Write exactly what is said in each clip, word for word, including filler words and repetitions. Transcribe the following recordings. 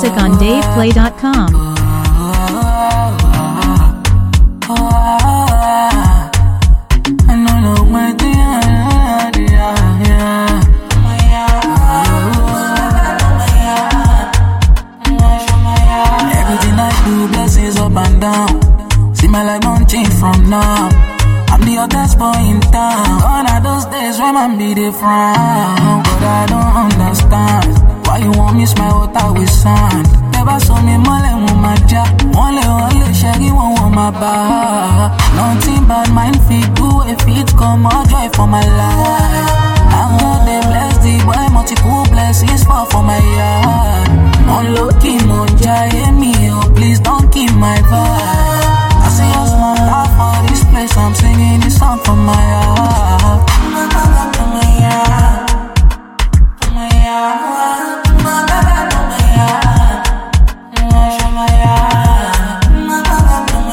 music on dave play dot com. My life won't change from now. I'm the hottest boy in town. Gone are those days when I'm be the frown. But I don't understand why you won't mix my water with sand. Never saw me mole mumaja. Only only shaggy one want my bar. Nothing but mind fit do if it come more joy for my life. I'm gonna bless the boy, multiple blessings fall for my yard. On low key, monja, me, oh please don't keep my vibe. I see us one laugh for this place. I'm singing this song from my heart. From my heart, from my heart, from my heart, from my heart, from my heart, from my heart, from my heart, from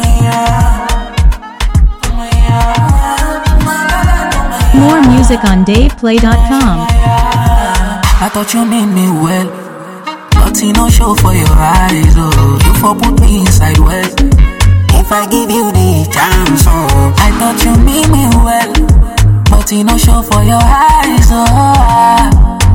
my heart. More music on dave play dot com. I thought you mean me well, but you no show for your eyes. Oh, you for put me inside west. If I give you the chance, oh, I thought you mean me well, but you no show for your eyes, oh.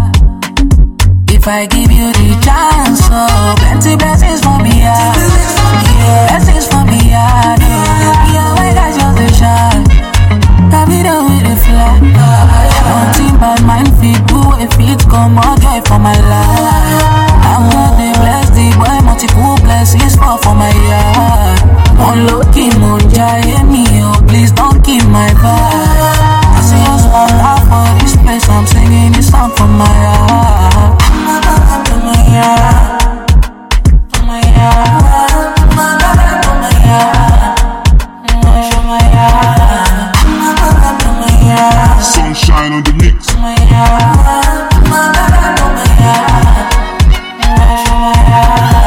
If I give you the chance, oh, plenty blessings for me, yeah. Blessings for me, yeah. Yeah, my guys just a shine. Happy the way they fly. Nothing but mind fit do if it come more joy for my life. I'm gonna bless the boy, multiple blessings fall for my yard. On low key, monja, me, oh please don't keep my vibe. I see us one laugh for this place. I'm singing this song from my heart. From my heart, from my heart, from my heart, from my heart, from my heart, from my heart, from my heart. Sunshine on the mix. From my heart, from my heart, from my heart, from my heart.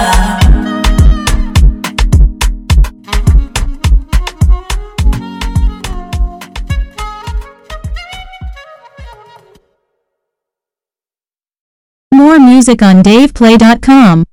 More music on dave play dot com.